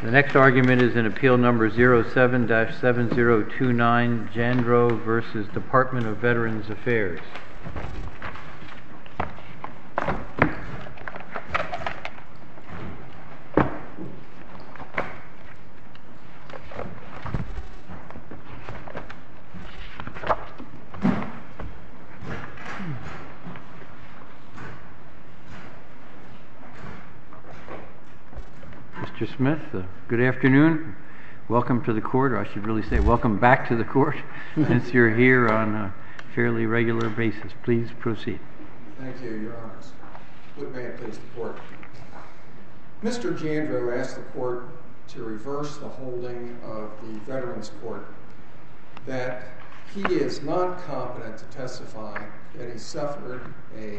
The next argument is in Appeal Number 07-7029, Jandro v. Department of Veterans Affairs. Mr. Smith, good afternoon. Welcome to the court, or I should really say welcome back to the court, since you're here on a fairly regular basis. Please proceed. Thank you, Your Honors. May it please the court. Mr. Jandro asked the court to reverse the holding of the Veterans Court that he is not competent to testify that he suffered a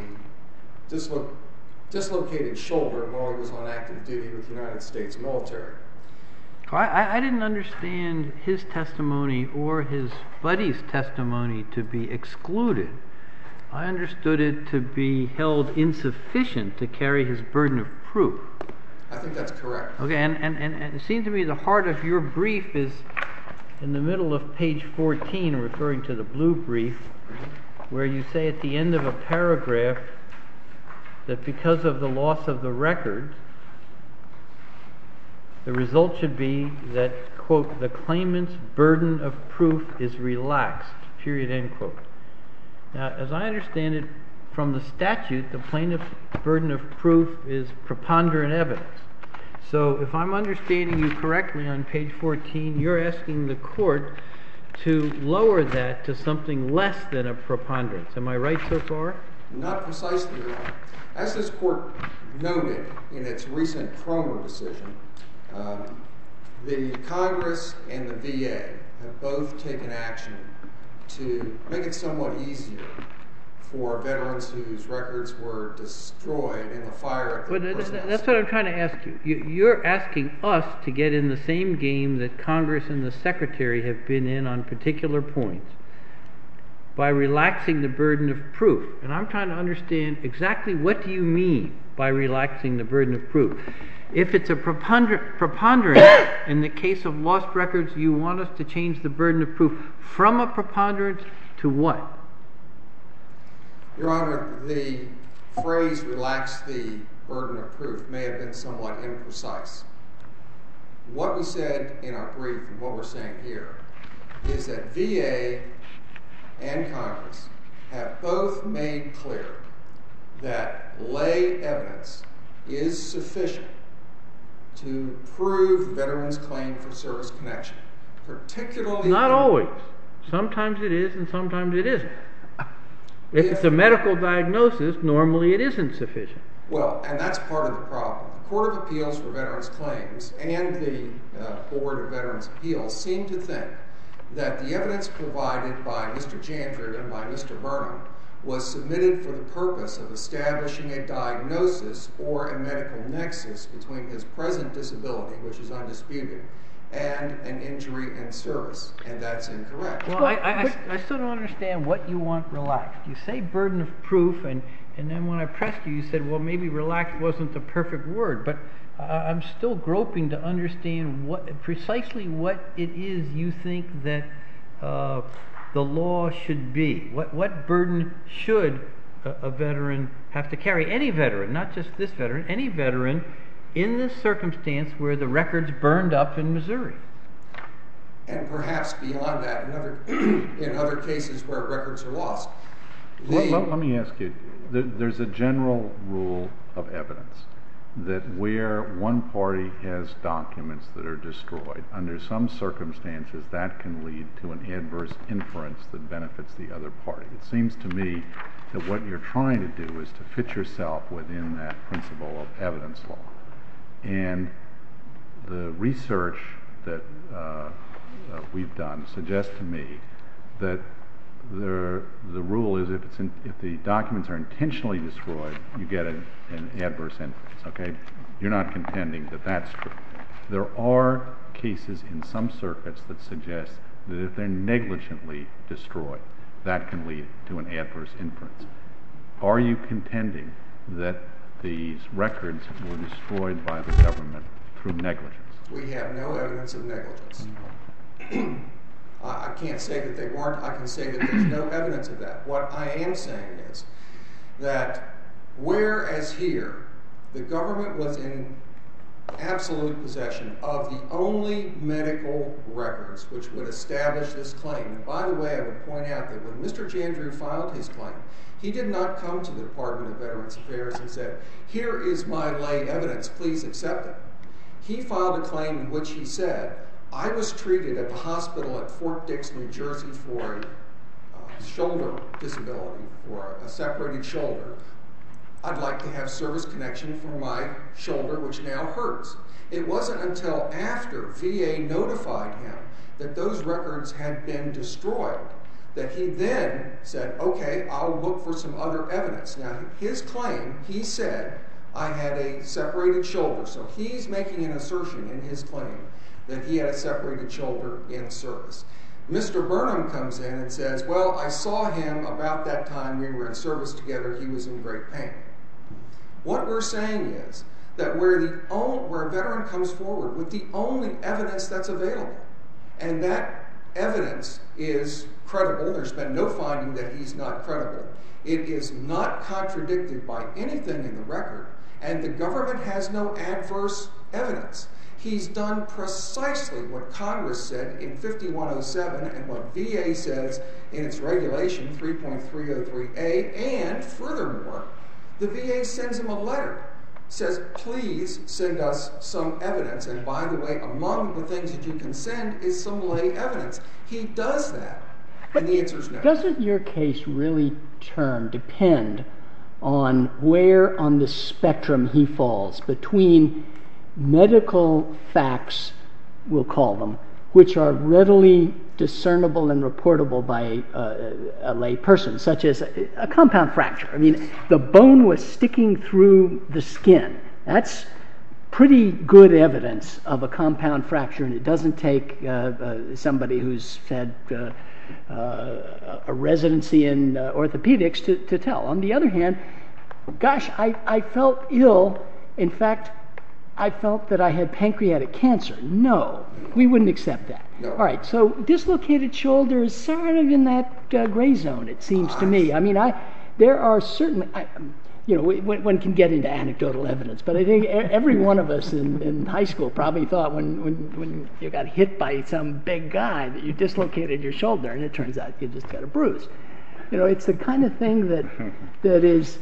dislocated shoulder while he was on active duty with the United States military. I didn't understand his testimony or his buddy's testimony to be excluded. I understood it to be held insufficient to carry his burden of proof. I think that's correct. Okay, and it seemed to me the heart of your brief is in the middle of page 14, referring to the blue brief, where you say at the end of a paragraph that because of the loss of the records, the result should be that, quote, the claimant's burden of proof is relaxed, period, end quote. Now, as I understand it from the statute, the plaintiff's burden of proof is preponderant evidence. So if I'm understanding you correctly on page 14, you're asking the court to lower that to something less than a preponderance. Am I right so far? Not precisely, Your Honor. As this court noted in its recent Cromer decision, the Congress and the VA have both taken action to make it somewhat easier for veterans whose records were destroyed in the fire at the personal. That's what I'm trying to ask you. You're asking us to get in the same game that Congress and the Secretary have been in on particular points by relaxing the burden of proof. And I'm trying to understand exactly what do you mean by relaxing the burden of proof. If it's a preponderance in the case of lost records, you want us to change the burden of proof from a preponderance to what? Your Honor, the phrase relax the burden of proof may have been somewhat imprecise. What we said in our brief and what we're saying here is that VA and Congress have both made clear that lay evidence is sufficient to prove the veteran's claim for service connection, particularly... Not always. Sometimes it is and sometimes it isn't. If it's a medical diagnosis, normally it isn't sufficient. Well, and that's part of the problem. The Court of Appeals for Veterans Claims and the Board of Veterans Appeals seem to think that the evidence provided by Mr. Jandro and by Mr. Burnham was submitted for the purpose of establishing a diagnosis or a medical nexus between his present disability, which is undisputed, and an injury in service, and that's incorrect. Well, I still don't understand what you want relaxed. You say burden of proof, and then when I pressed you, you said, well, maybe relaxed wasn't the perfect word, but I'm still groping to understand precisely what it is you think that the law should be. What burden should a veteran have to carry? Any veteran, not just this veteran, any veteran in this circumstance where the record's burned up in Missouri. And perhaps beyond that, in other cases where records are lost. Well, let me ask you, there's a general rule of evidence that where one party has documents that are destroyed, under some circumstances that can lead to an adverse inference that benefits the other party. It seems to me that what you're trying to do is to fit yourself within that principle of evidence law. And the research that we've done suggests to me that the rule is if the documents are intentionally destroyed, you get an adverse inference. Okay, you're not contending that that's true. There are cases in some circuits that suggest that if they're negligently destroyed, that can lead to an adverse inference. Are you contending that these records were destroyed by the government through negligence? We have no evidence of negligence. I can't say that they weren't. I can say that there's no evidence of that. What I am saying is that whereas here the government was in absolute possession of the only medical records which would establish this claim. And by the way, I would point out that when Mr. Jandreau filed his claim, he did not come to the Department of Veterans Affairs and said, here is my lay evidence, please accept it. He filed a claim in which he said, I was treated at the hospital at Fort Dix, New Jersey for a shoulder disability, for a separated shoulder. I'd like to have service connection for my shoulder, which now hurts. It wasn't until after VA notified him that those records had been destroyed that he then said, okay, I'll look for some other evidence. Now, his claim, he said, I had a separated shoulder. So he's making an assertion in his claim that he had a separated shoulder in service. Mr. Burnham comes in and says, well, I saw him about that time we were in service together. He was in great pain. What we're saying is that where a veteran comes forward with the only evidence that's available, and that evidence is credible, there's been no finding that he's not credible, it is not contradicted by anything in the record, and the government has no adverse evidence. He's done precisely what Congress said in 5107 and what VA says in its regulation 3.303A, and furthermore, the VA sends him a letter, says, please send us some evidence, and by the way, among the things that you can send is some lay evidence. He does that, and the answer is no. Doesn't your case really depend on where on the spectrum he falls between medical facts, we'll call them, which are readily discernible and reportable by a lay person, such as a compound fracture. I mean, the bone was sticking through the skin. That's pretty good evidence of a compound fracture, and it doesn't take somebody who's had a residency in orthopedics to tell. On the other hand, gosh, I felt ill. In fact, I felt that I had pancreatic cancer. No, we wouldn't accept that. No. All right, so dislocated shoulder is sort of in that gray zone, it seems to me. I mean, there are certainly, one can get into anecdotal evidence, but I think every one of us in high school probably thought when you got hit by some big guy that you dislocated your shoulder, and it turns out you just got a bruise. It's the kind of thing that is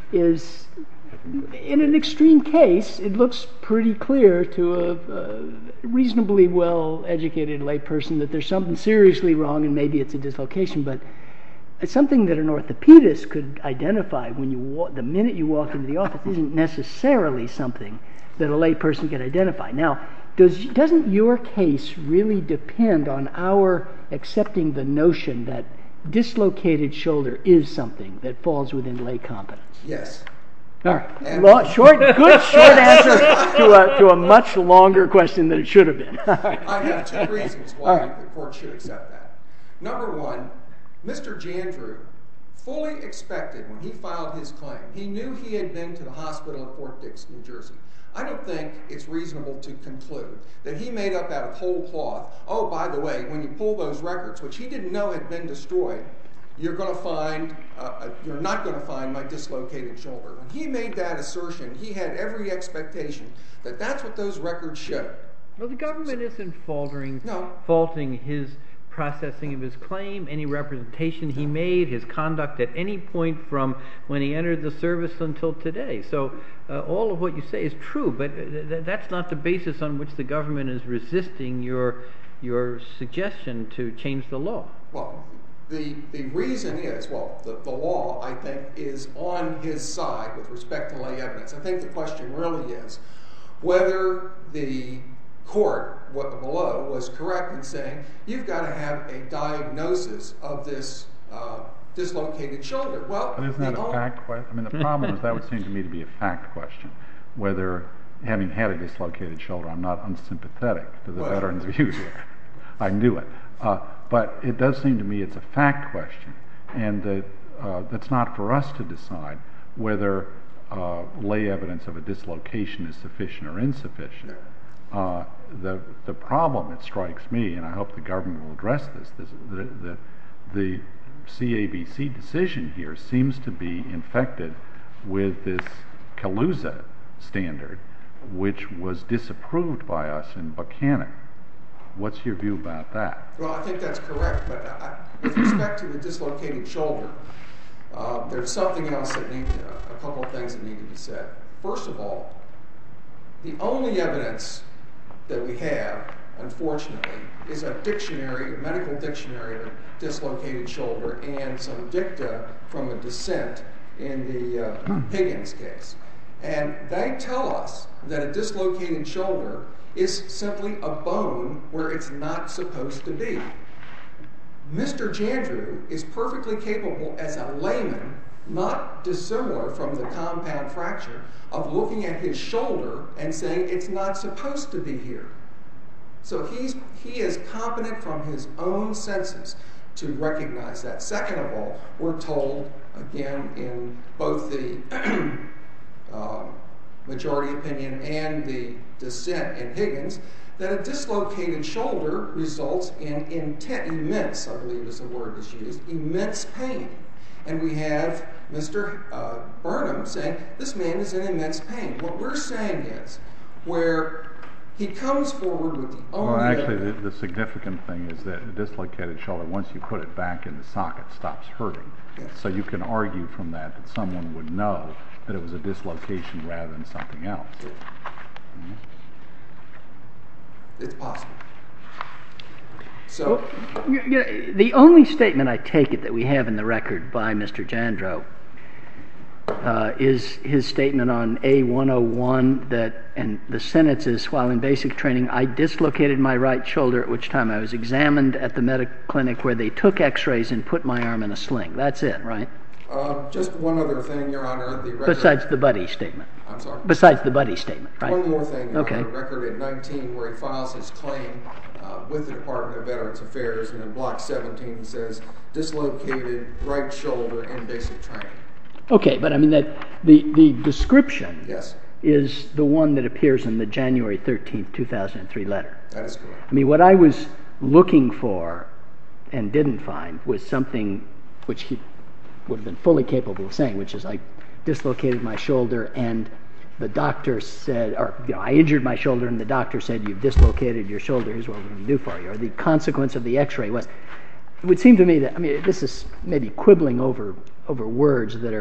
in an extreme case, it looks pretty clear to a reasonably well-educated layperson that there's something seriously wrong, and maybe it's a dislocation, but it's something that an orthopedist could identify the minute you walk into the office isn't necessarily something that a layperson can identify. Now, doesn't your case really depend on our accepting the notion that dislocated shoulder is something that falls within lay competence? Yes. All right. Good short answer to a much longer question than it should have been. I have two reasons why the court should accept that. Number one, Mr. Jandreau fully expected when he filed his claim, he knew he had been to the hospital at Fort Dix, New Jersey. I don't think it's reasonable to conclude that he made up out of whole cloth, oh, by the way, when you pull those records, which he didn't know had been destroyed, you're not going to find my dislocated shoulder. When he made that assertion, he had every expectation that that's what those records showed. Well, the government isn't faulting his processing of his claim, any representation he made, his conduct at any point from when he entered the service until today. So all of what you say is true, but that's not the basis on which the government is resisting your suggestion to change the law. Well, the reason is, the law, I think, is on his side with respect to lay evidence. I think the question really is whether the court below was correct in saying you've got to have a diagnosis of this dislocated shoulder. Well, but isn't that a fact question? I mean, the problem is that would seem to me to be a fact question. Whether, having had a dislocated shoulder, I'm not unsympathetic to the veterans' views here. I knew it. But it does seem to me it's a fact question, and that it's not for us to decide whether lay evidence of a dislocation is sufficient or insufficient. The problem, it strikes me, and I hope the government will address this, the CAVC decision here seems to be infected with this Calusa standard, which was disapproved by us in Buchanan. What's your view about that? Well, I think that's correct, but with respect to the dislocated shoulder, there's something else that a couple of things that need to be said. First of all, the only evidence that we have, unfortunately, is a dictionary, a medical dictionary of a dislocated shoulder and some dicta from a dissent in the Higgins case. And they tell us that a dislocated shoulder is simply a bone where it's not supposed to be. Mr. Jandreau is perfectly capable as a layman, not dissimilar from the compound fracture, of looking at his shoulder and saying it's not supposed to be here. So he is competent from his own senses to recognize that. Second of all, we're told, again, in both the majority opinion and the dissent in Higgins, that a dislocated shoulder results in immense, I believe is the word that's used, immense pain. And we have Mr. Burnham saying, this man is in immense pain. What we're saying is, where he comes forward with the only... Well, actually, the significant thing is that a dislocated shoulder, once you put it back in the socket, stops hurting. Yes. So you can argue from that someone would know that it was a dislocation rather than something else. Mm-hmm. It's possible. So, the only statement, I take it, that we have in the record by Mr. Jandreau is his statement on A101 that, and the sentence is, while in basic training, I dislocated my right shoulder, at which time I was examined at the medical clinic where they took x-rays and put my arm in a sling. That's it, right? Just one other thing, Your Honor. The record, besides the buddy statement. I'm sorry? Besides the buddy statement, right? One more thing, Your Okay. Honor. Record at 19 where he files his claim with the Department of Veterans Affairs, and in block 17 he says, dislocated right shoulder in basic training. Okay, but I mean that the description Yes, is the one that appears in the January 13th, 2003 letter. that is correct. I mean, what I was looking for and didn't find was something which he would have been fully capable of saying, which is I dislocated my shoulder and the doctor said, or I injured my shoulder and the doctor said, you've dislocated your shoulder, here's what we're going to do for you. Or the consequence of the x-ray was, it would seem to me that, I mean, this is maybe quibbling over words that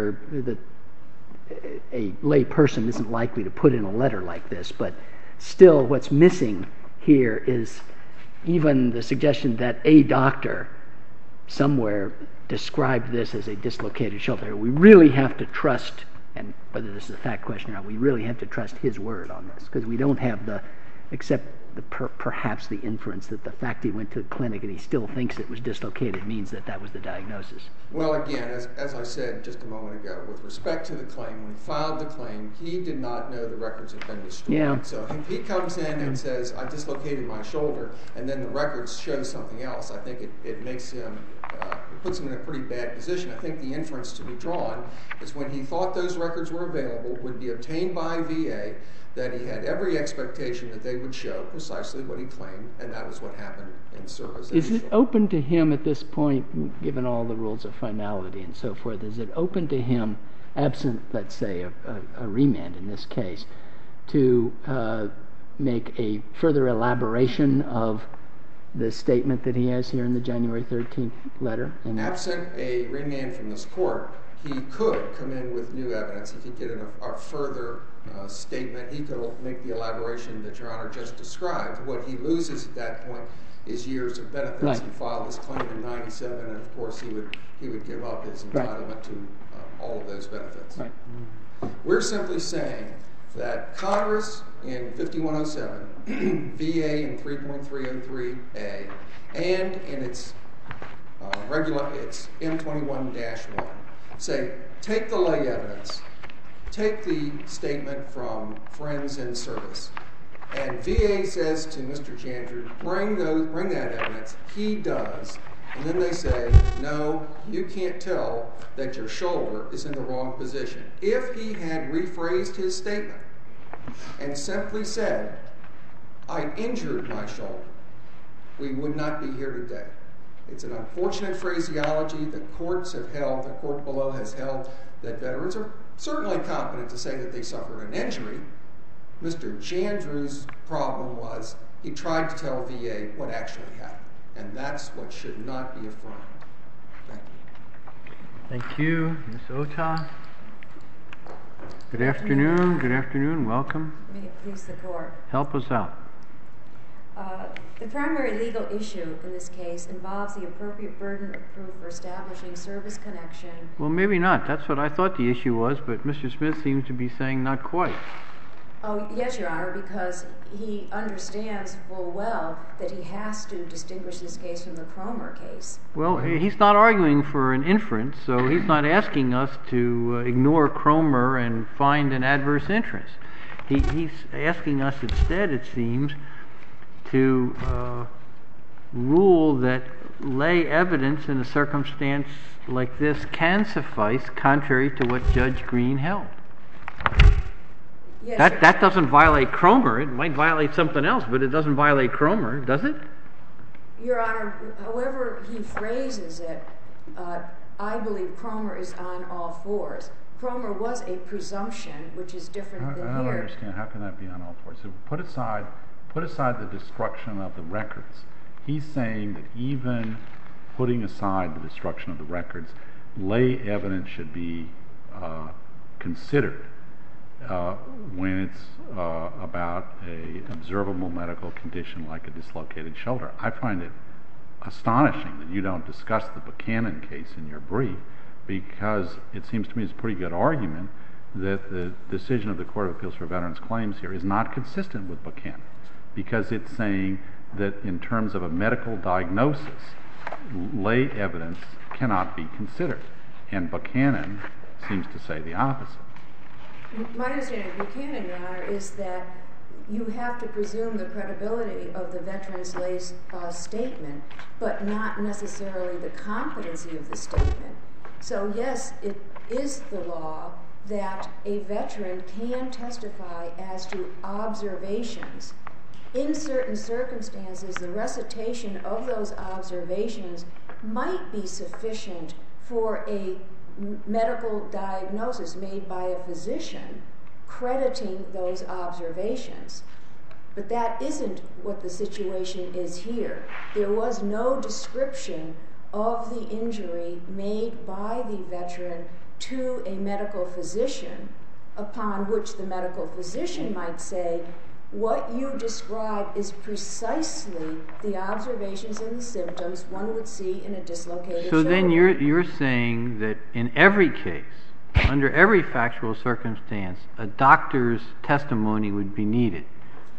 a lay person isn't likely to put in a letter like this, but still what's missing here is even the suggestion that a doctor somewhere described this as a dislocated shoulder. We really have to trust, and whether this is a fact question or not, we really have to trust his word on this, because we don't have perhaps the inference that the fact he went to the clinic and he still thinks it was dislocated means that was the diagnosis. Well, again, as I said just a moment ago, with respect to the claim, when he filed the claim, he did not know the records had been destroyed. Yeah. So if he comes in and says, I dislocated my shoulder, and then the records show something else, I think it makes him, puts him in a pretty bad position. I think the inference to be drawn is when he thought those records were available, would be obtained by VA, that he had every expectation that they would show precisely what he claimed, and that was what happened in service. Is it open to him at this point, given all the rules of finality and so forth, is it open to him, absent, let's say, a remand in this case, to make a further elaboration of the statement that he has here in the January 13th letter? Absent a remand from this court, he could come in with new evidence. He could get a further statement. He could make the elaboration that Your Honor just described. What he loses at that point is years of benefits. Right. He filed his claim in 97, and of course he would give up his entitlement to all of those benefits. Right. We're simply saying that Congress in 5107, VA in 3.303A, and in its M21-1, say, take the lay evidence, take the statement from friends in service, and VA says to Mr. Jandreau, bring that evidence. He does. And then they say, no, you can't tell that your shoulder is in the wrong position. If he had rephrased his statement and simply said, I injured my shoulder, we would not be here today. It's an unfortunate phraseology. The courts have held, the court below has held, that veterans are certainly competent to say that they suffered an injury. Mr. Jandrew's problem was he tried to tell VA what actually happened, and that's what should not be affirmed. Thank you. Thank you, Ms. Ota. Good afternoon. Good afternoon. Welcome. May it please the court. Help us out. The primary legal issue in this case involves the appropriate burden of proof for establishing service connection. Well, maybe not. That's what I thought the issue was, but Mr. Smith seems to be saying not quite. Oh, yes, Your Honor, because he understands full well that he has to distinguish this case from the Cromer case. Well, he's not arguing for an inference, so he's not asking us to ignore Cromer and find an adverse interest. He's asking us instead, it seems, to rule that lay evidence in a circumstance like this can suffice, contrary to what Judge Green held. Yes, That doesn't violate Cromer. It might violate something else, but it doesn't violate Cromer, does it? Your Honor, however he phrases it, I believe Cromer is on all fours. Cromer was a presumption, which is different than I don't here. understand. How can that be on all fours? So put aside the destruction of the records. He's saying that even putting aside the destruction of the records, lay evidence should be considered when it's about an observable medical condition like a dislocated shoulder. I find it astonishing that you don't discuss the Buchanan case in your brief, because it seems to me it's a pretty good argument that the decision of the Court of Appeals for Veterans Claims here is not consistent with Buchanan, because it's saying that in terms of a medical diagnosis, lay evidence cannot be considered, and Buchanan seems to say the opposite. My understanding of Buchanan, Your Honor, is that you have to presume the credibility of the veteran's lay statement, but not necessarily the competency of the statement. So yes, it is the law that a veteran can testify as to observations. In certain circumstances, the recitation of those observations might be sufficient for a medical diagnosis made by a physician crediting those observations. But that isn't what the situation is here. There was no description of the injury made by the veteran to a medical physician, upon which the medical physician might say, what you describe is precisely the observations and the symptoms one would see in a dislocated shoulder. So then you're saying that in every case, under every factual circumstance, a doctor's testimony would be needed.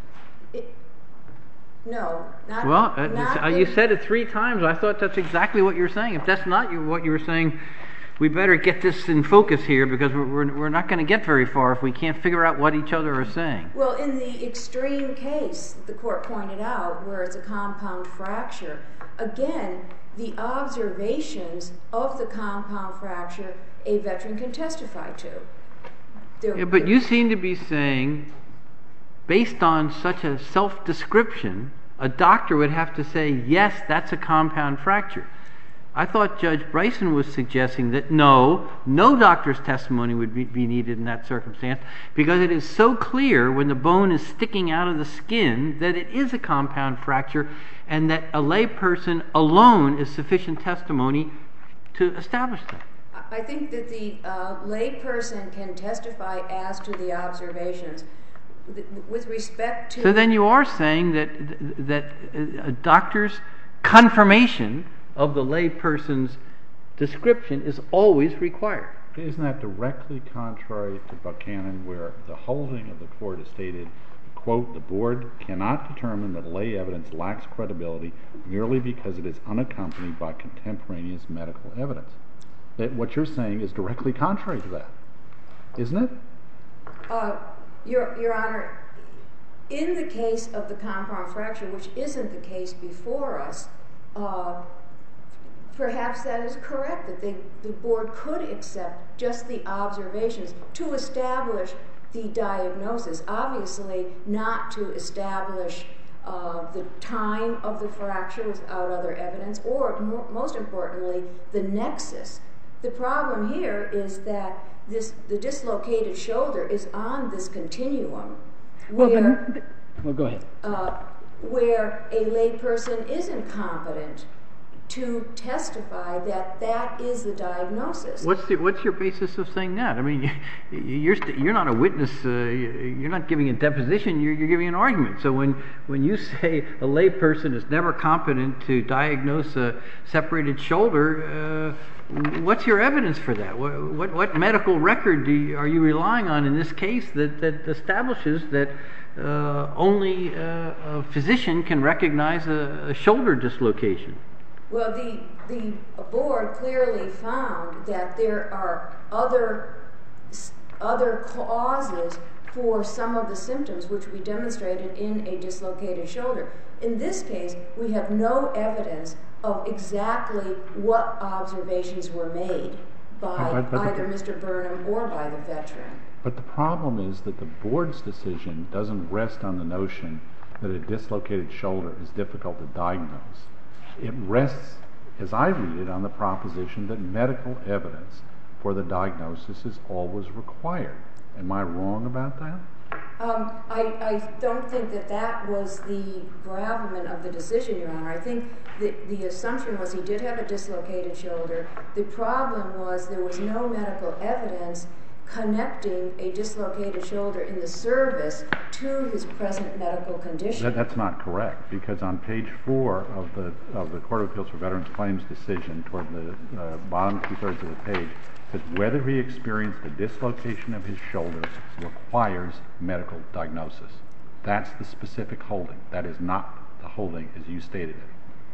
No, not. Well, you said it 3 times. I thought that's exactly what you're saying. If that's not what you were saying, we better get this in focus here, because we're not going to get very far if we can't figure out what each other are saying. Well, in the extreme case, the court pointed out, where it's a compound fracture, again, the observations of the compound fracture a veteran can testify to. Yeah, but you seem to be saying, based on such a self-description, a doctor would have to say, yes, that's a compound fracture. I thought Judge Bryson was suggesting that no doctor's testimony would be needed in that circumstance, because it is so clear when the bone is sticking out of the skin that it is a compound fracture, and that a lay person alone is sufficient testimony to establish that. I think that the lay person can testify as to the observations. With respect to... So then you are saying that a doctor's confirmation of the lay person's description is always required. Isn't that directly contrary to Buchanan, where the holding of the court is stated, quote, the board cannot determine that lay evidence lacks credibility merely because it is unaccompanied by contemporaneous medical evidence? That what you're saying is directly contrary to that, isn't it? Your Honor, in the case of the compound fracture, which isn't the case before us, perhaps that is correct, that the board could accept just the observations to establish the diagnosis, obviously not to establish the time of the fracture without other evidence, or most importantly, the nexus. The problem here is that the dislocated shoulder is on this continuum where, go ahead. Where a layperson is incompetent to testify that that is the diagnosis. What's your basis of saying that? I mean, you're not a witness. You're not giving a deposition. You're giving an argument. So when you say a layperson is never competent to diagnose a separated shoulder, what's your evidence for that? What medical record are you relying on in this case that establishes that only a physician can recognize a shoulder dislocation? Well, the board clearly found that there are other causes for some of the symptoms which we demonstrated in a dislocated shoulder. In this case, we have no evidence of exactly what observations were made by either Mr. Burnham or by the veteran. But the problem is that the board's decision doesn't rest on the notion that a dislocated shoulder is difficult to diagnose. It rests, as I read it, on the proposition that medical evidence for the diagnosis is always required. Am I wrong about that? I don't think that was the gravamen of the decision, Your Honor. I think the assumption was he did have a dislocated shoulder. The problem was there was no medical evidence connecting a dislocated shoulder in the service to his present medical condition. That's not correct, because on page 4 of the Court of Appeals for Veterans Claims decision, toward the bottom 2/3 of the page, that whether he experienced a dislocation of his shoulder requires medical diagnosis. That's the specific holding. That is not the holding as you stated it.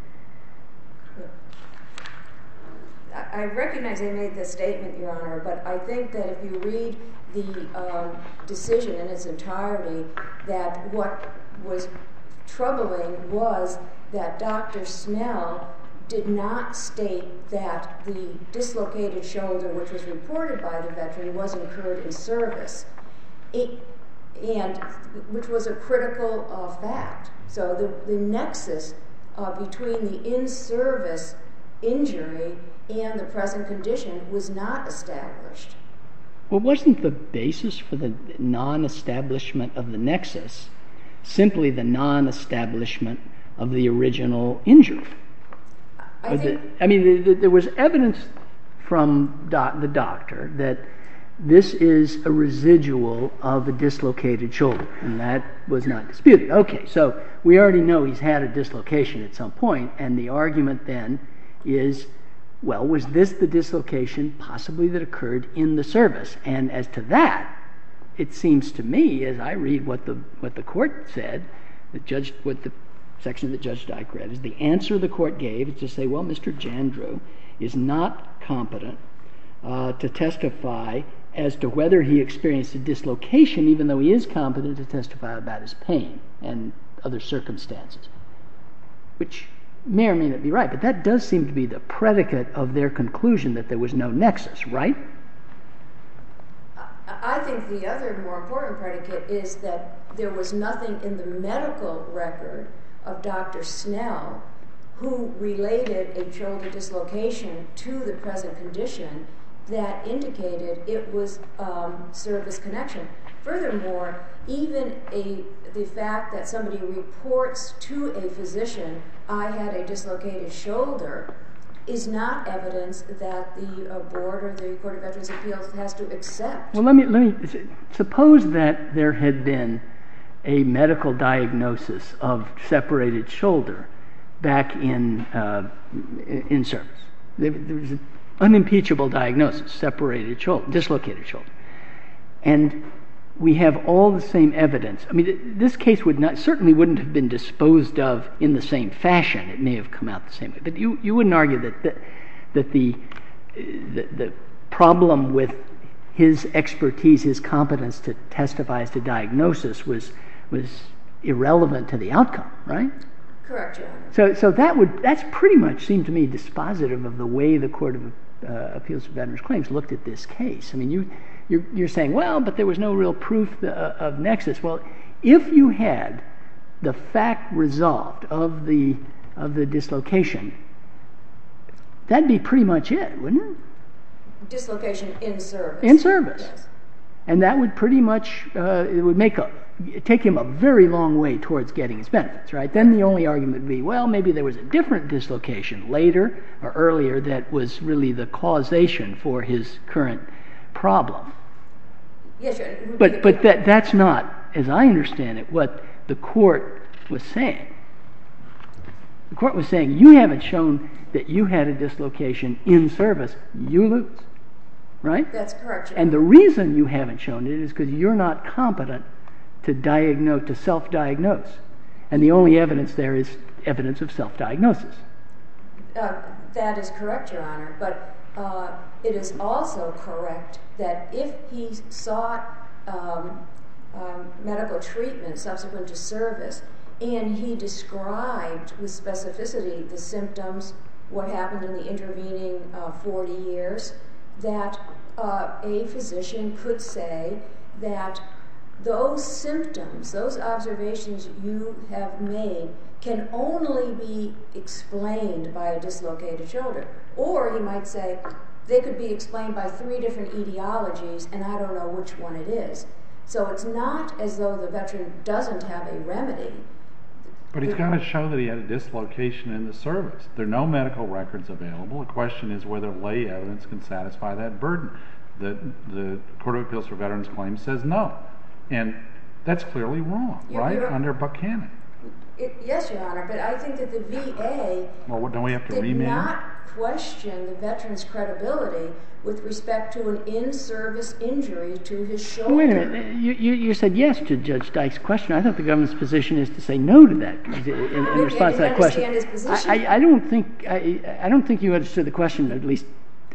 I recognize I made this statement, Your Honor, but I think that if you read the decision in its entirety, that what was troubling was that Dr. Snell did not state that the dislocated shoulder, which was reported by the veteran, was incurred in service, and which was a critical fact. So the nexus between the in-service injury and the present condition was not established. Well, wasn't the basis for the non-establishment of the nexus simply the non-establishment of the original injury? There was evidence from the doctor that this is a residual of a dislocated shoulder, and that was not disputed. Okay, so we already know he's had a dislocation at some point, and the argument then is, well, was this the dislocation possibly that occurred in the service? And as to that, it seems to me, as I read what the court said, what the section that Judge Dyke read, is the answer the court gave is to say, well, Mr. Jandreau is not competent to testify as to whether he experienced a dislocation, even though he is competent to testify about his pain and other circumstances, which may or may not be right, but that does seem to be the predicate of their conclusion that there was no nexus, right? I think the other more important predicate is that there was nothing in the medical record of Dr. Snell who related a shoulder dislocation to the present condition that indicated it was service connection. Furthermore, even the fact that somebody reports to a physician, I had a dislocated shoulder, is not evidence that the board or the Court of Veterans Appeals has to accept. Well, let me suppose that there had been a medical diagnosis of separated shoulder back in service. There was an unimpeachable diagnosis, separated shoulder, dislocated shoulder. And we have all the same evidence. I mean, this case certainly wouldn't have been disposed of in the same fashion. It may have come out the same way. But you wouldn't argue that the problem with his expertise, his competence to testify as to diagnosis was irrelevant to the outcome, right? Correct, Your Honor. So that's pretty much seemed to me dispositive of the way the Court of Appeals for Veterans Claims looked at this case. I mean, you're saying, well, but there was no real proof of nexus. Well, if you had the fact resolved of the dislocation, that'd be pretty much it, wouldn't it? Dislocation in service. In service. Yes. And that would pretty much, it would take him a very long way towards getting his benefits, right? Then the only argument would be, well, maybe there was a different dislocation later or earlier that was really the causation for his current problem. Yes, sure. But that's not, as I understand it, what the court was saying. The court was saying, you haven't shown that you had a dislocation in service, you lose. Right? That's correct. And the reason you haven't shown it is because you're not competent to self-diagnose. And the only evidence there is evidence of self-diagnosis. That is correct, Your Honor. But it is also correct that if he sought medical treatment subsequent to service, and he described with specificity the symptoms, what happened in the intervening 40 years, that a physician could say that those symptoms, those observations you have made, can only be explained by a dislocated shoulder. Or he might say they could be explained by 3 different etiologies, and I don't know which one it is. So it's not as though the veteran doesn't have a remedy. But he's got to show that he had a dislocation in the service. There are no medical records available. The question is whether lay evidence can satisfy that burden. The Court of Appeals for Veterans Claims says no. And that's clearly wrong, right? Under Buchanan. Yes, Your Honor, but I think that the VA don't we have to did remand? not question the veteran's credibility with respect to an in-service injury to his shoulder. Wait a minute. You said yes to Judge Dyke's question. I thought the government's position is to say no to that in response to that question. His position. I don't think you understood the question. At least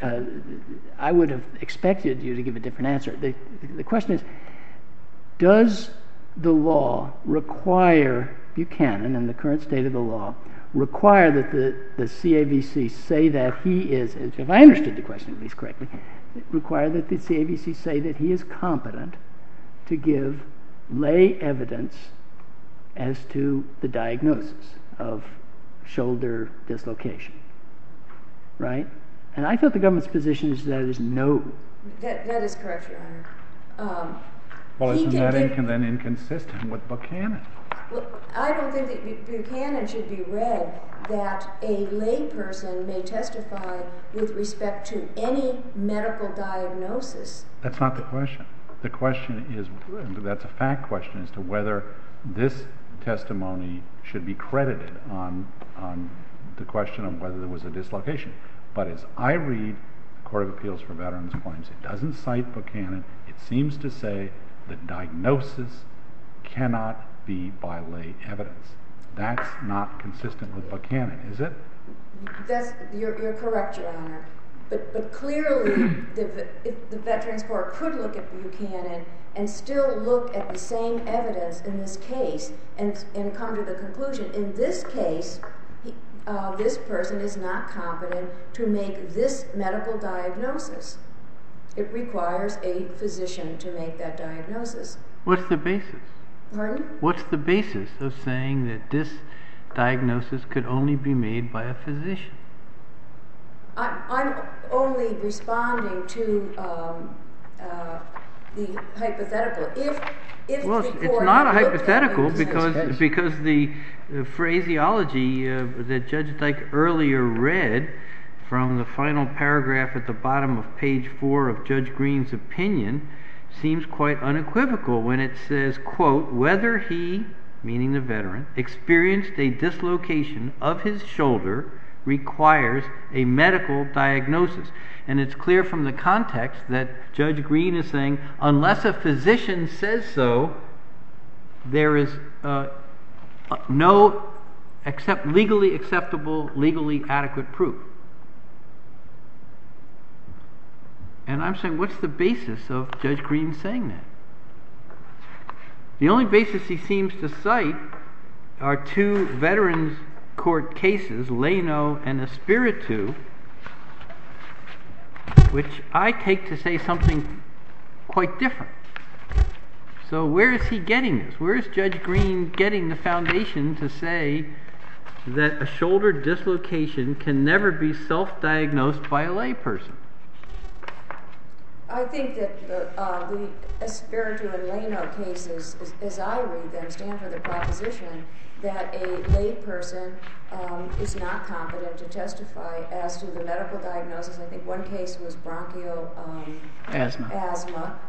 I would have expected you to give a different answer. The question is, does the law require Buchanan, in the current state of the law, require that the CAVC say that he is, if I understood the question at least correctly, require that the CAVC say that he is competent to give lay evidence as to the diagnosis of shoulder dislocation, right? And I thought the government's position is that is no. That is correct, Your Honor. Well, isn't that then inconsistent with Buchanan? Well, I don't think that Buchanan should be read that a layperson may testify with respect to any medical diagnosis. That's not the question. The question is, that's a fact question, as to whether this testimony should be credited on the question of whether there was a dislocation. But as I read the Court of Appeals for Veterans Claims, it doesn't cite Buchanan. It seems to say that diagnosis cannot be by lay evidence. That's not consistent with Buchanan, is it? You're correct, Your Honor. But clearly, the Veterans Court could look at Buchanan and still look at the same evidence in this case and come to the conclusion, in this case, this person is not competent to make this medical diagnosis. It requires a physician to make that diagnosis. What's the basis? Pardon? What's the basis of saying that this diagnosis could only be made by a physician? I'm only responding to the hypothetical. Well, it's not a hypothetical because the phraseology that Judge Dyke earlier read from the final paragraph at the bottom of page 4 of Judge Green's opinion seems quite unequivocal when it says, quote, whether he, meaning the veteran, experienced a dislocation of his shoulder requires a medical diagnosis. And it's clear from the context that Judge Green is saying, unless a physician says so, there is no legally acceptable, legally adequate proof. And I'm saying, what's the basis of Judge Green saying that? The only basis he seems to cite are 2 Veterans Court cases, Leno and Espiritu, which I take to say something quite different. So where is he getting this? Where is Judge Green getting the foundation to say that a shoulder dislocation can never be self-diagnosed by a layperson? I think that the Espiritu and Leno cases, as I read them, stand for the proposition that a layperson is not competent to testify as to the medical diagnosis. I think one case was bronchial asthma.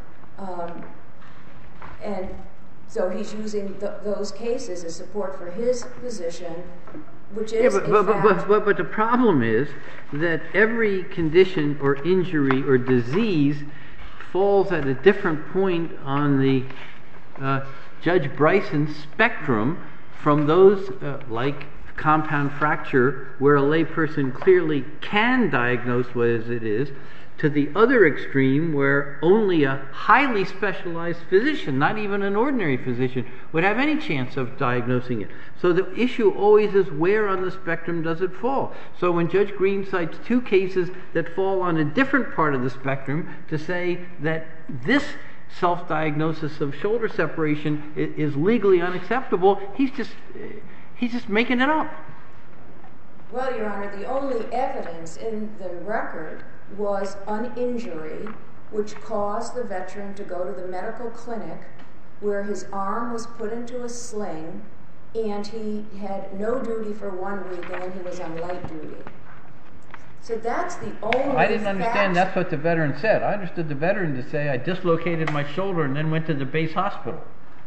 And so he's using those cases as support for his position, which is but the problem is that every condition or injury or disease falls at a different point on the Judge Bryson spectrum from those like compound fracture, where a layperson clearly can diagnose what it is, to the other extreme where only a highly specialized physician, not even an ordinary physician, would have any chance of diagnosing it. So the issue always is, where on the spectrum does it fall? So when Judge Green cites two cases that fall on a different part of the spectrum to say that this self-diagnosis of shoulder separation is legally unacceptable, he's just making it up. Well, Your Honor, the only evidence in the record was an injury which caused the veteran to go to the medical clinic, where his arm was put into a sling and he had no duty for 1 week and then he was on light duty. So that's the only I didn't understand that's what the veteran said. I understood the veteran to say, I dislocated my shoulder and then went to the base hospital.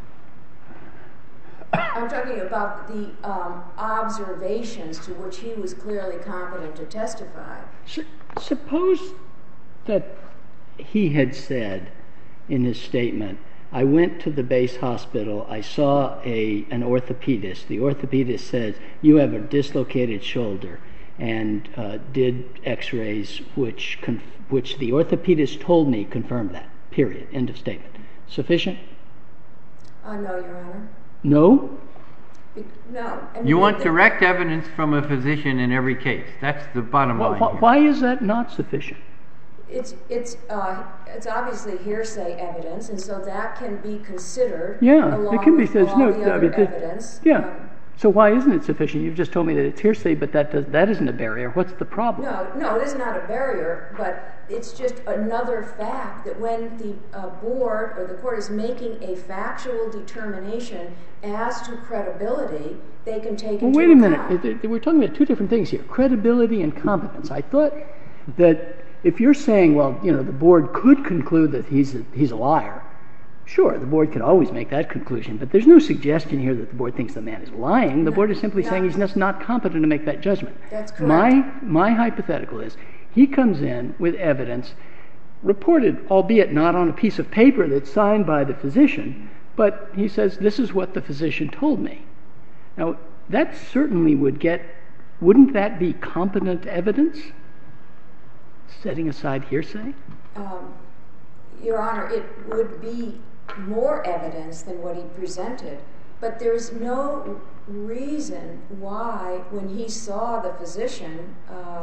I'm talking about the observations to which he was clearly competent to testify. Suppose that he had said in his statement, I went to the base hospital, I saw an orthopedist. The orthopedist says, you have a dislocated shoulder, and did x-rays which the orthopedist told me confirmed that. Period. End of statement. Sufficient? No, Your Honor. No? No. You want direct evidence from a physician in every case. That's the bottom line here. Why is that not sufficient? It's obviously hearsay evidence, and so that can be considered. Yeah, along it can be. with all the other evidence. Yeah. So why isn't it sufficient? You've just told me that it's hearsay, but that isn't a barrier. What's the problem? No, it is not a barrier, but it's just another fact that when the board or the court is making a factual determination as to credibility, they can take into account. Wait a minute. We're talking about two different things here, credibility and competence. I thought that if you're saying, well, the board could conclude that he's a liar, sure, the board could always make that conclusion, but there's no suggestion here that the board thinks the man is lying. The board is simply saying he's just not competent to make that judgment. That's correct. My hypothetical is, he comes in with evidence reported, albeit not on a piece of paper that's signed by the physician, but he says, this is what the physician told me. Now, that certainly wouldn't that be competent evidence, setting aside hearsay? Your Honor, it would be more evidence than what he presented, but there's no reason why, when he saw the physician,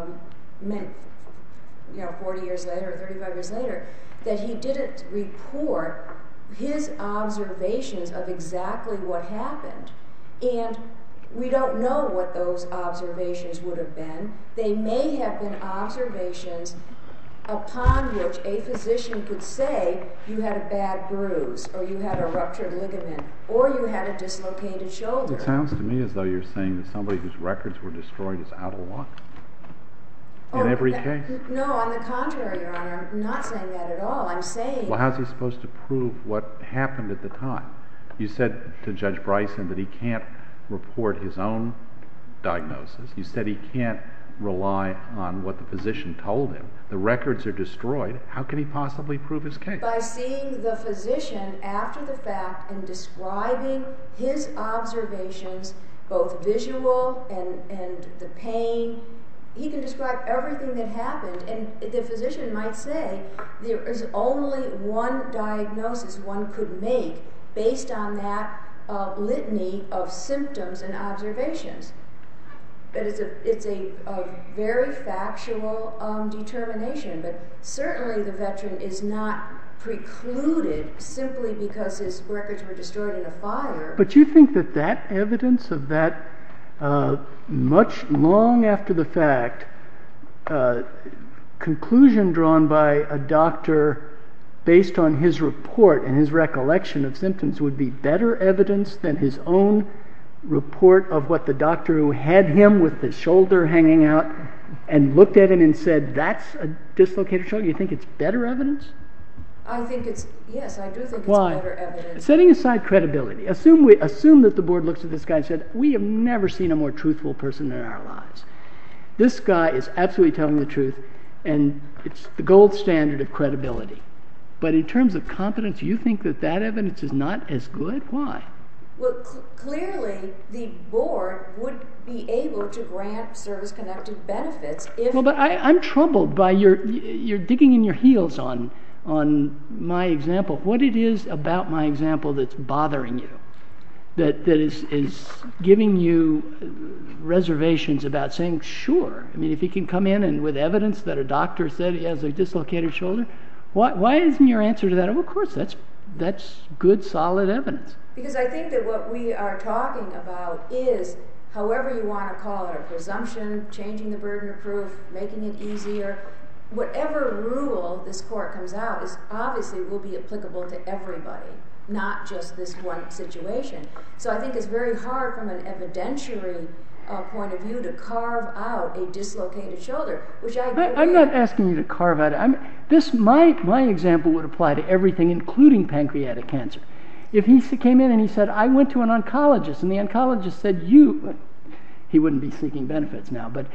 40 years later or 35 years later, that he didn't report his observations of exactly what happened. And we don't know what those observations would have been. They may have been observations upon which a physician could say, you had a bad bruise, or you had a ruptured ligament, or you had a dislocated shoulder. It sounds to me as though you're saying that somebody whose records were destroyed is out of luck in every case. No, on the contrary, Your Honor, I'm not saying that at all. I'm saying... Well, how's he supposed to prove what happened at the time? You said to Judge Bryson that he can't report his own diagnosis. You said he can't rely on what the physician told him. The records are destroyed. How can he possibly prove his case? By seeing the physician after the fact and describing his observations, both visual and the pain. He can describe everything that happened, and the physician might say there is only one diagnosis one could make based on that litany of symptoms and observations. But it's a very factual determination. But certainly the veteran is not precluded simply because his records were destroyed in a fire. But you think that that evidence of that much long after the fact conclusion drawn by a doctor based on his report and his recollection of symptoms would be better evidence than his own report of what the doctor who had him with the shoulder hanging out and looked at him and said, that's a dislocated shoulder? You think it's better evidence? I think it's, yes, I do think Why? it's better evidence. Setting aside credibility, assume that the board looks at this guy and said, we have never seen a more truthful person in our lives. This guy is absolutely telling the truth, and it's the gold standard of credibility. But in terms of competence, you think that that evidence is not as good? Why? Well, clearly, the board would be able to grant service-connected benefits if... Well, but I'm troubled by you're digging in your heels on my example. What it is about my example that's bothering you, that is giving you reservations about saying, sure. I mean, if he can come in and with evidence that a doctor said he has a dislocated shoulder, why isn't your answer to that? Oh, of course, that's good, solid evidence. Because I think that what we are talking about is, however you want to call it, a presumption, changing the burden of proof, making it easier, whatever rule this court comes out is obviously will be applicable to everybody, not just this one situation. So I think it's very hard from an evidentiary point of view to carve out a dislocated shoulder, which I agree. I'm not asking you to carve out. My example would apply to everything, including pancreatic cancer. If he came in and he said, I went to an oncologist, and the oncologist said, he wouldn't be seeking benefits now, but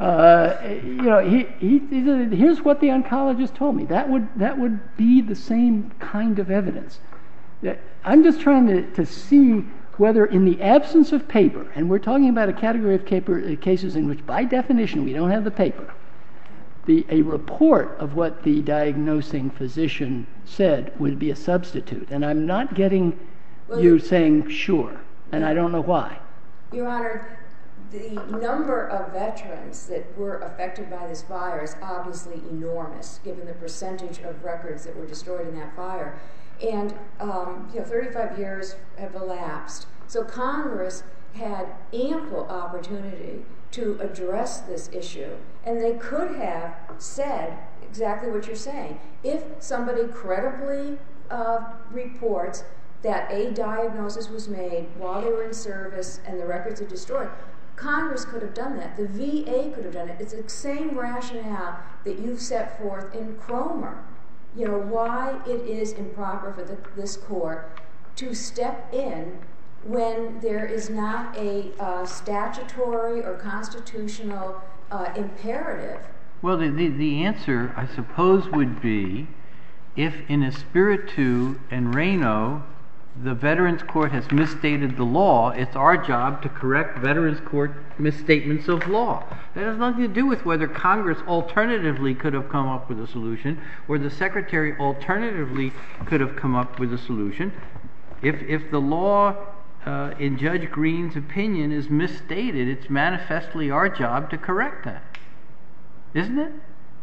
he said, here's what the oncologist told me. That would be the same kind of evidence. I'm just trying to see whether in the absence of paper, and we're talking about a category of cases in which by definition we don't have the paper, a report of what the diagnosing physician said would be a substitute. And I'm not getting you saying sure, and I don't know why. Your Honor, the number of veterans that were affected by this fire is obviously enormous, given the percentage of records that were destroyed in that fire. And 35 years have elapsed. So Congress had ample opportunity to address this issue. And they could have said exactly what you're saying. If somebody credibly reports that a diagnosis was made while they were in service and the records are destroyed, Congress could have done that. The VA could have done it. It's the same rationale that you've set forth in Cromer. Why it is improper for this court to step in when there is not a statutory or constitutional imperative. Well, the answer, I suppose, would be if in Espiritu and Reno the Veterans Court has misstated the law, it's our job to correct Veterans Court misstatements of law. That has nothing to do with whether Congress alternatively could have come up with a solution or the Secretary alternatively could have come up with a solution. If the law, in Judge Green's opinion, is misstated, it's manifestly our job to correct that. Isn't it?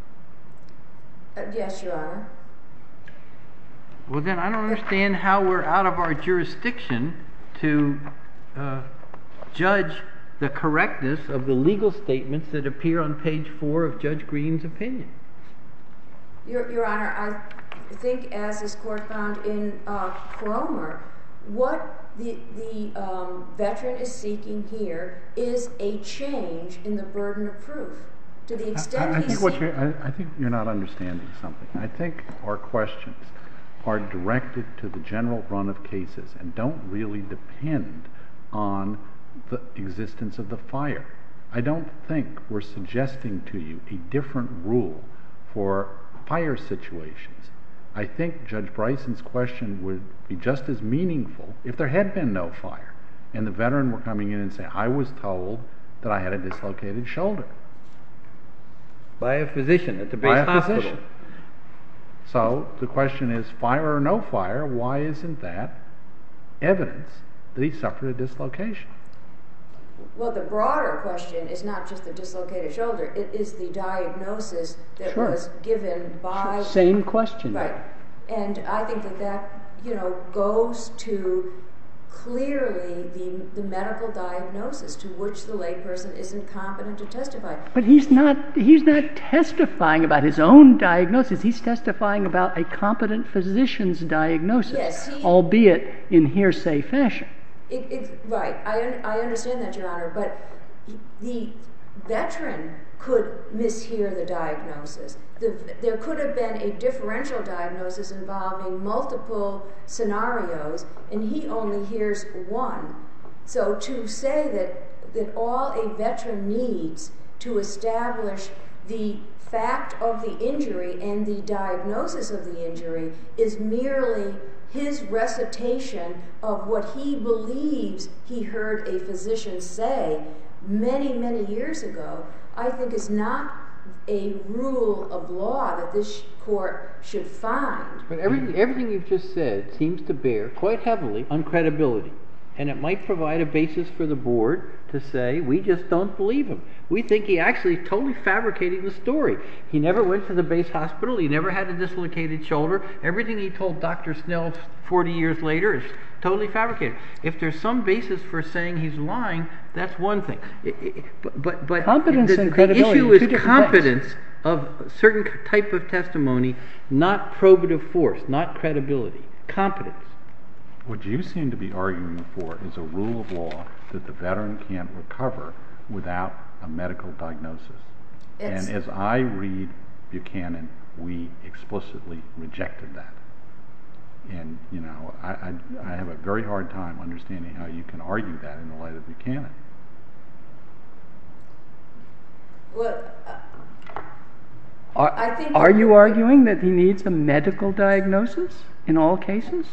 Yes, Your Honor. Well, then I don't understand how we're out of our jurisdiction to judge the correctness of the legal statements that appear on page 4 of Judge Green's opinion. Your Honor, I think as this court found in Cromer, what the veteran is seeking here is a change in the burden of proof. To the extent I think you're not understanding something. I think our questions are directed to the general run of cases and don't really depend on the existence of the fire. I don't think we're suggesting to you a different rule for fire situations. I think Judge Bryson's question would be just as meaningful if there had been no fire and the veteran were coming in and saying, I was told that I had a dislocated shoulder. By a physician at the base hospital. Physician. So the question is, fire or no fire, why isn't that evidence that he suffered a dislocation? Well, the broader question is not just the dislocated shoulder. It is the diagnosis that was given by... Same question. Right. And I think that goes to clearly the medical diagnosis to which the layperson isn't competent to testify. But he's not testifying about his own diagnosis. He's testifying about a competent physician's diagnosis, yes, albeit in hearsay fashion. Right. I understand that, Your Honor, but the veteran could mishear the diagnosis. There could have been a differential diagnosis involving multiple scenarios, and he only hears one. So to say that all a veteran needs to establish the fact of the injury and the diagnosis of the injury is merely his recitation of what he believes he heard a physician say many, many years ago, I think is not a rule of law that this court should find. But everything you've just said seems to bear quite heavily on credibility. And it might provide a basis for the board to say, we just don't believe him. We think he actually is totally fabricating the story. He never went to the base hospital. He never had a dislocated shoulder. Everything he told Dr. Snell 40 years later is totally fabricated. If there's some basis for saying he's lying, that's one thing. But competence and credibility, the issue is competence of a certain type of testimony, not probative force, not credibility. Competence. What you seem to be arguing for is a rule of law that the veteran can't recover without a medical diagnosis. And as I read Buchanan, we explicitly rejected that. And, I have a very hard time understanding how you can argue that in the light of Buchanan. Well, are you arguing that he needs a medical diagnosis in all cases?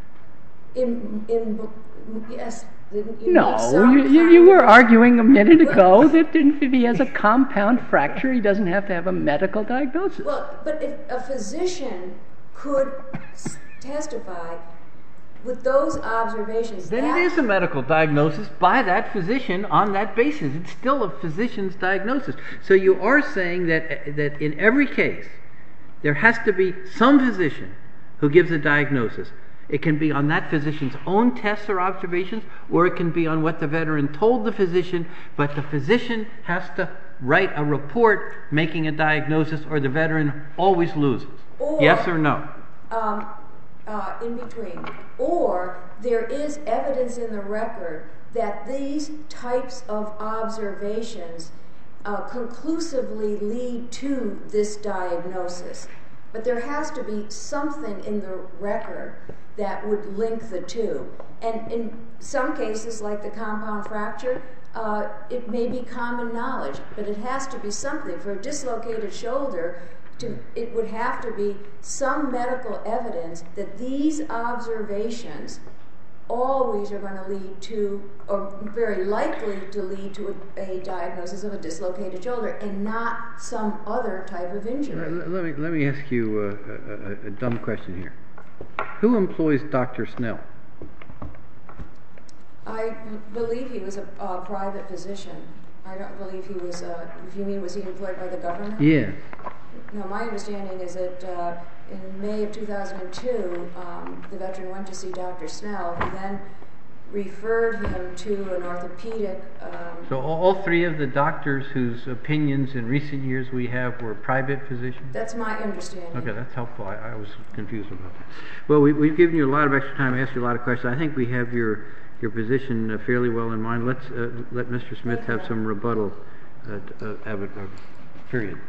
Yes. No, you were arguing a minute ago that if he has a compound fracture, he doesn't have to have a medical diagnosis. Well, but if a physician could testify with those observations, then it is a medical diagnosis by that physician on that basis. It's still a physician's diagnosis. So you are saying that in every case, there has to be some physician who gives a diagnosis. It can be on that physician's own tests or observations, or it can be on what the veteran told the physician, but the physician has to write a report making a diagnosis, or the veteran always loses. Yes or no? In between. Or there is evidence in the record that these types of observations conclusively lead to this diagnosis. But there has to be something in the record that would link the two. And in some cases, like the compound fracture, it may be common knowledge, but it has to be something. For a dislocated shoulder, it would have to be some medical evidence that these observations always are going to lead to, or very likely to lead to, a diagnosis of a dislocated shoulder and not some other type of injury. Let me ask you a dumb question here. Who employs Dr. Snell? I believe he was a private physician. I don't believe he was, if you mean was he employed by the government? Yeah. No, my understanding is that in May of 2002, the veteran went to see Dr. Snell, who then referred him to an orthopedic... So all three of the doctors whose opinions in recent years we have were private physicians? That's my understanding. Okay, that's helpful. I was confused about that. Well, we've given you a lot of extra time to ask you a lot of questions. I think we have your position fairly well in mind. Let's let Mr. Smith have some rebuttal period.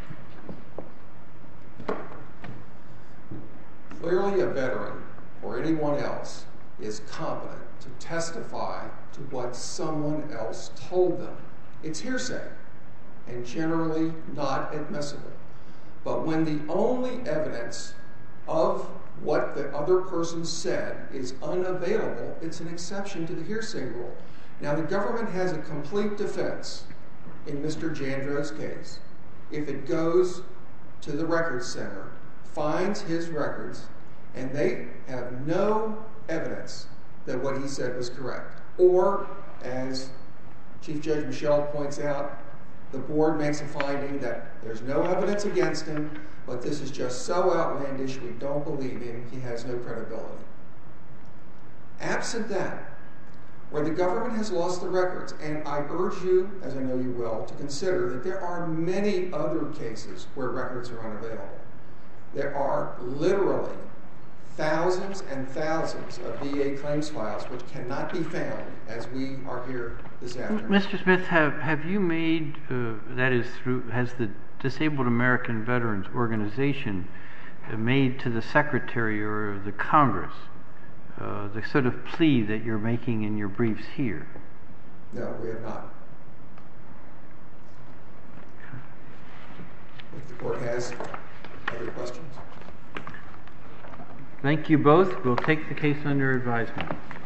Clearly a veteran or anyone else is competent to testify to what someone else told them. It's hearsay and generally not admissible. But when the only evidence of what the other person said is unavailable, it's an exception to the hearsay rule. Now, the government has a complete defense in Mr. Jandrow's case. If it goes to the records center, finds his records, and they have no evidence that what he said was correct. Or, as Chief Judge Michel points out, the board makes a finding that there's no evidence against him, but this is just so outlandish, we don't believe him, he has no credibility. Absent that, where the government has lost the records, and I urge you, as I know you will, to consider that there are many other cases where records are unavailable. There are literally thousands and thousands of VA claims files which cannot be found as we are here this afternoon. Mr. Smith, have you made, has the Disabled American Veterans Organization made to the Secretary or the Congress the sort of plea that you're making in your briefs here? No, we have not. If the court has other questions. Thank you both. We'll take the case under advisement.